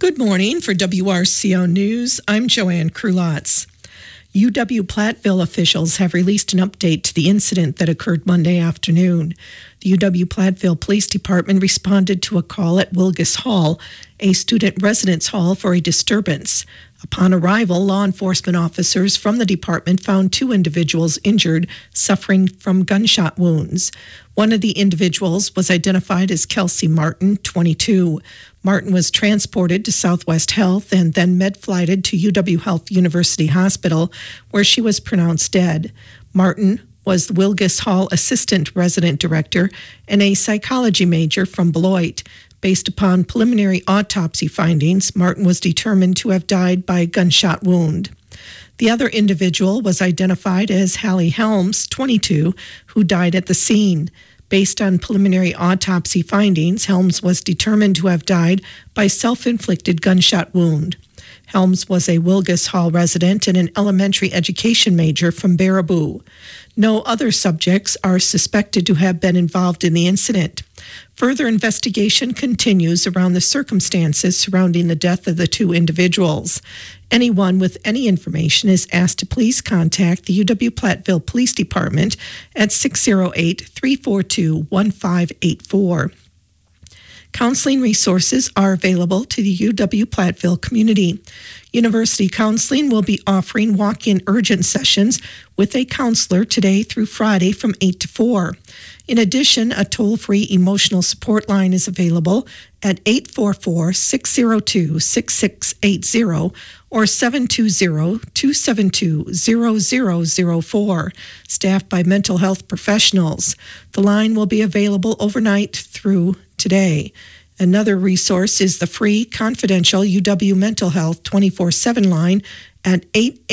Good morning. For WRCO News, I'm Joanne Krulotz. UW-Platteville officials have released an update to the incident that occurred Monday afternoon. The UW-Platteville Police Department responded to a call at Wilgus Hall, a student residence hall, for a disturbance. Upon arrival, law enforcement officers from the department found two individuals injured, suffering from gunshot wounds. One of the individuals was identified as Kelsey Martin, 22. Martin was transported to Southwest Health and then med-flighted to UW Health University Hospital, where she was pronounced dead. Martin was the Wilgus Hall Assistant Resident Director and a psychology major from Beloit. Based upon preliminary autopsy findings, Martin was determined to have died by a gunshot wound. The other individual was identified as Hallie Helms, 22, who died at the scene. Based on preliminary autopsy findings, Helms was determined to have died by self-inflicted gunshot wound. Helms was a Wilgus Hall resident and an elementary education major from Baraboo. No other subjects are suspected to have been involved in the incident. Further investigation continues around the circumstances surrounding the death of the two individuals. Anyone with any information is asked to please contact the UW-Platteville Police Department at 608-342-1584. Counseling resources are available to the UW-Platteville community. University Counseling will be offering walk-in urgent sessions with a counselor today through Friday from 8 to 4. In addition, a toll-free emotional support line is available at 844-602-6680 or 720-272-0004, staffed by mental health professionals. The line will be available overnight through today. Another resource is the free, confidential UW Mental Health 24/7 line at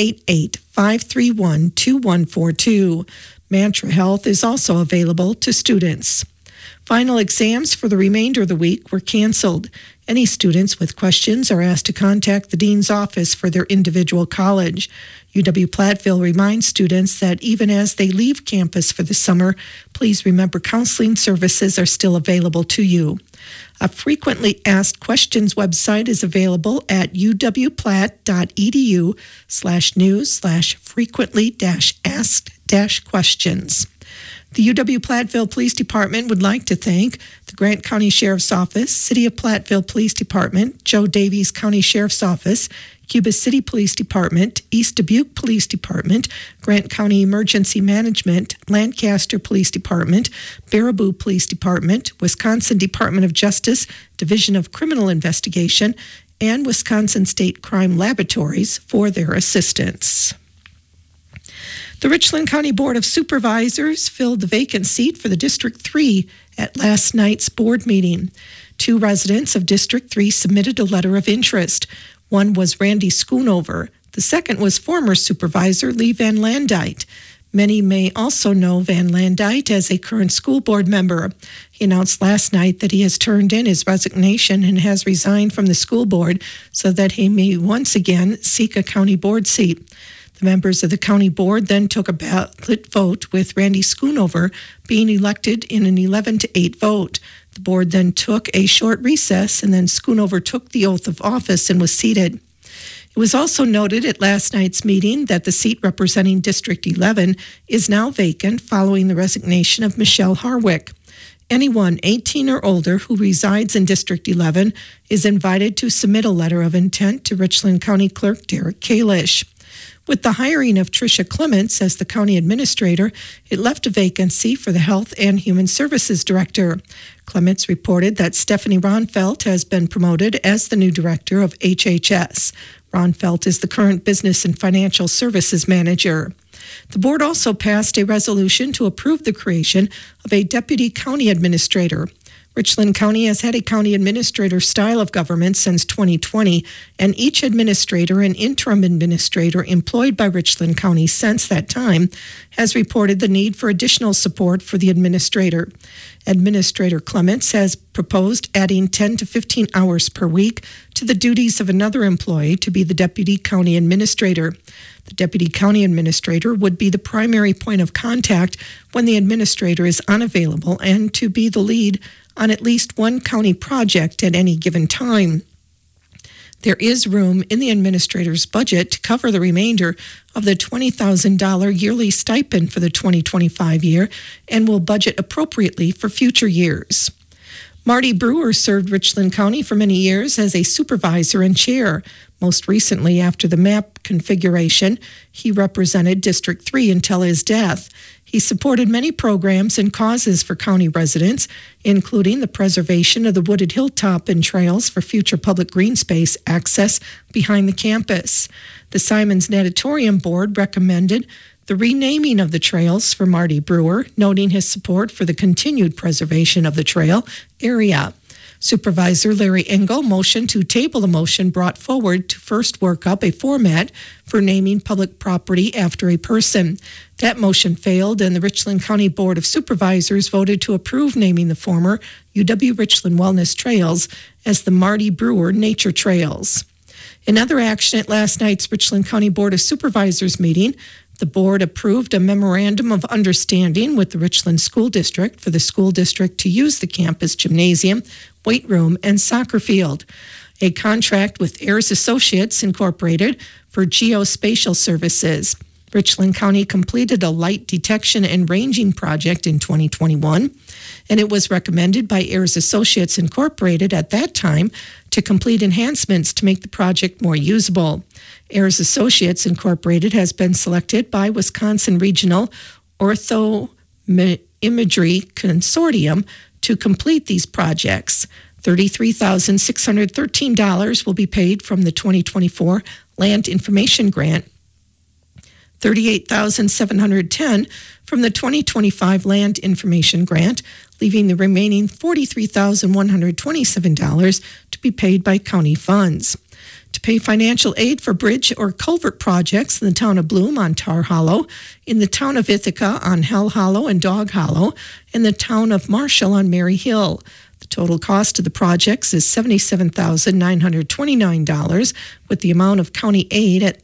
888-531-2142. Mantra Health is also available to students. Final exams for the remainder of the week were canceled. Any students with questions are asked to contact the dean's office for their individual college. UW-Platteville reminds students that even as they leave campus for the summer, please remember counseling services are still available to you. A frequently asked questions website is available at uwplatt.edu/news/frequently-asked-questions. The UW-Platteville Police Department would like to thank the Grant County Sheriff's Office, City of Platteville Police Department, Joe Davies County Sheriff's Office, Cuba City Police Department, East Dubuque Police Department, Grant County Emergency Management, Lancaster Police Department, Baraboo Police Department, Wisconsin Department of Justice, Division of Criminal Investigation, and Wisconsin State Crime Laboratories for their assistance. The Richland County Board of Supervisors filled the vacant seat for the District 3 at last night's board meeting. Two residents of District 3 submitted a letter of interest. One was Randy Schoonover. The second was former Supervisor Lee Van Landite. Many may also know Van Landite as a current school board member. He announced last night that he has turned in his resignation and has resigned from the school board so that he may once again seek a county board seat. The members of the county board then took a ballot vote, with Randy Schoonover being elected in an 11-8 vote. The board then took a short recess, and then Schoonover took the oath of office and was seated. It was also noted at last night's meeting that the seat representing District 11 is now vacant following the resignation of Michelle Harwick. Anyone 18 or older who resides in District 11 is invited to submit a letter of intent to Richland County Clerk Derek Kalish. With the hiring of Tricia Clements as the county administrator, it left a vacancy for the Health and Human Services Director. Clements reported that Stephanie Ronfelt has been promoted as the new director of HHS. Ronfelt is the current Business and Financial Services Manager. The board also passed a resolution to approve the creation of a deputy county administrator. Richland County has had a county administrator style of government since 2020, and each administrator and interim administrator employed by Richland County since that time has reported the need for additional support for the administrator. Administrator Clements has proposed adding 10 to 15 hours per week to the duties of another employee to be the deputy county administrator. The deputy county administrator would be the primary point of contact when the administrator is unavailable and to be the lead on at least one county project at any given time. There is room in the administrator's budget to cover the remainder of the $20,000 yearly stipend for the 2025 year and will budget appropriately for future years. Marty Brewer served Richland County for many years as a supervisor and chair. Most recently, after the map configuration, he represented District 3 until his death. He supported many programs and causes for county residents, including the preservation of the wooded hilltop and trails for future public green space access behind the campus. The Simons Natatorium Board recommended the renaming of the trails for Marty Brewer, noting his support for the continued preservation of the trail area. Supervisor Larry Engel motioned to table the motion brought forward to first work up a format for naming public property after a person. That motion failed, and the Richland County Board of Supervisors voted to approve naming the former UW Richland Wellness Trails as the Marty Brewer Nature Trails. In other action at last night's Richland County Board of Supervisors meeting, the board approved a memorandum of understanding with the Richland School District for the school district to use the campus gymnasium, weight room, and soccer field. A contract with Ayers Associates Incorporated for geospatial services. Richland County completed a light detection and ranging project in 2021, and it was recommended by Ayers Associates Incorporated at that time to complete enhancements to make the project more usable. Ayers Associates Incorporated has been selected by Wisconsin Regional Orthoimagery Consortium to complete these projects. $33,613 will be paid from the 2024 Land Information Grant, $38,710 from the 2025 Land Information Grant, leaving the remaining $43,127 to be paid by county funds. To pay financial aid for bridge or culvert projects in the town of Bloom on Tar Hollow, in the town of Ithaca on Hell Hollow and Dog Hollow, and the town of Marshall on Mary Hill. The total cost of the projects is $77,929, with the amount of county aid at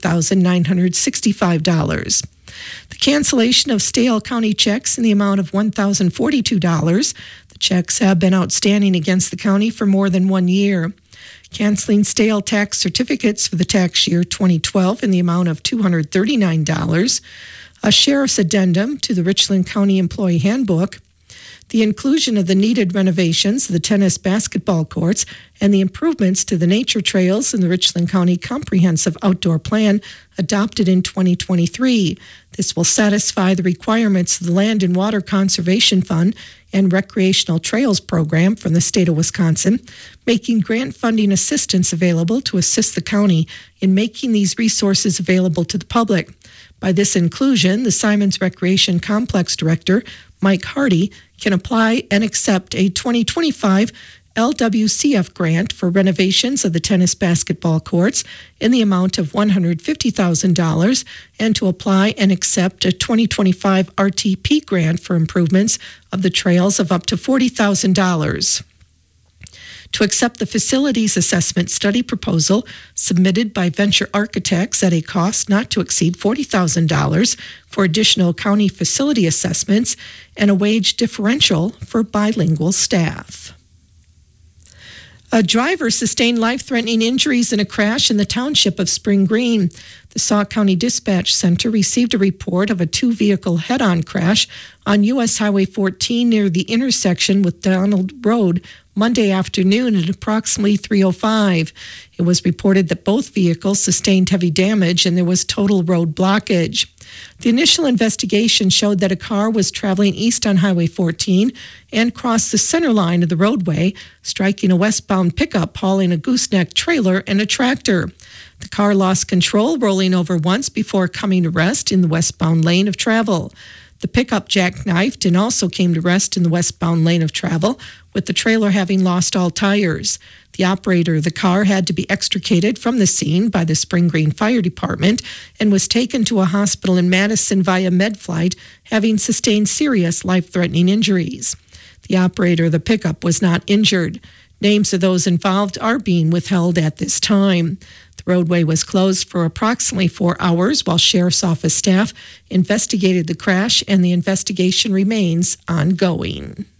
$38,965. The cancellation of stale county checks in the amount of $1,042. The checks have been outstanding against the county for more than 1 year. Canceling stale tax certificates for the tax year 2012 in the amount of $239. A sheriff's addendum to the Richland County Employee Handbook. The inclusion of the needed renovations of the tennis basketball courts and the improvements to the nature trails in the Richland County Comprehensive Outdoor Plan adopted in 2023. This will satisfy the requirements of the Land and Water Conservation Fund and Recreational Trails Program from the state of Wisconsin, making grant funding assistance available to assist the county in making these resources available to the public. By this inclusion, the Simons Recreation Complex Director, Mike Hardy, can apply and accept a 2025 LWCF grant for renovations of the tennis basketball courts in the amount of $150,000 and to apply and accept a 2025 RTP grant for improvements of the trails of up to $40,000. To accept the facilities assessment study proposal submitted by Venture Architects at a cost not to exceed $40,000 for additional county facility assessments and a wage differential for bilingual staff. A driver sustained life-threatening injuries in a crash in the township of Spring Green. The Sauk County Dispatch Center received a report of a two-vehicle head-on crash on U.S. Highway 14 near the intersection with Donald Road Monday afternoon at approximately 3:05. It was reported that both vehicles sustained heavy damage and there was total road blockage. The initial investigation showed that a car was traveling east on Highway 14 and crossed the center line of the roadway, striking a westbound pickup hauling a gooseneck trailer and a tractor. The car lost control, rolling over once before coming to rest in the westbound lane of travel. The pickup jackknifed and also came to rest in the westbound lane of travel, with the trailer having lost all tires. The operator of the car had to be extricated from the scene by the Spring Green Fire Department and was taken to a hospital in Madison via MedFlight, having sustained serious life-threatening injuries. The operator of the pickup was not injured. Names of those involved are being withheld at this time. The roadway was closed for approximately 4 hours while Sheriff's Office staff investigated the crash, and the investigation remains ongoing.